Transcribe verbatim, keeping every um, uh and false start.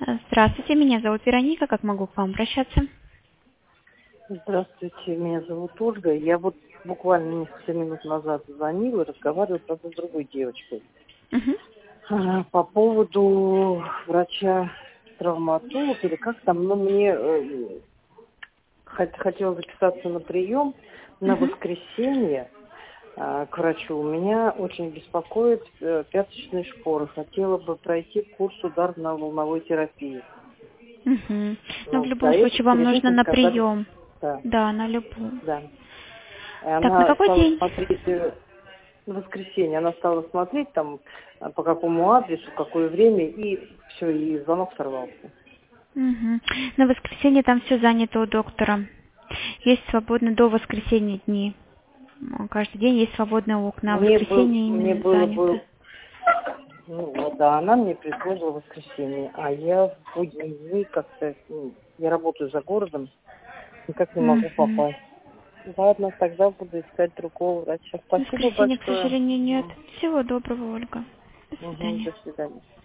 Э, Здравствуйте, меня зовут Вероника. Как могу к вам обращаться? Здравствуйте, меня зовут Ольга. Я вот буквально несколько минут назад звонила и разговаривала, правда, с другой девочкой. Мгм. А, По поводу врача-травматолога, или как там, ну, мне э, хот- хотела записаться на прием на Мгм. воскресенье а, к врачу. У меня очень беспокоит э, пяточные шпоры. Хотела бы пройти курс ударно-волновой терапии. Мгм. Но в Ну, до любом этого, случае вам перед нужно этим на сказали, прием. да, Да, на любую. да. И Так, на она какой стала день? смотреть э, в воскресенье. Она стала смотреть там а, по какому адресу, какое время, и все, и звонок сорвался. Мгм. На воскресенье там все занято у доктора. Есть свободно до воскресенья дни. М, Каждый день есть свободные окна, а Мне, был, воскресенье мне именно было занято. бы, ну вот, да, она мне предложила воскресенье, а я в будние дни как-то, ну, я работаю за городом, никак не могу Мгм. попасть. Ладно, тогда буду искать другого врача. В Спасибо воскресенье, к большое. сожалению, нет. М, Всего доброго, Ольга. До мгм, свидания. до свидания.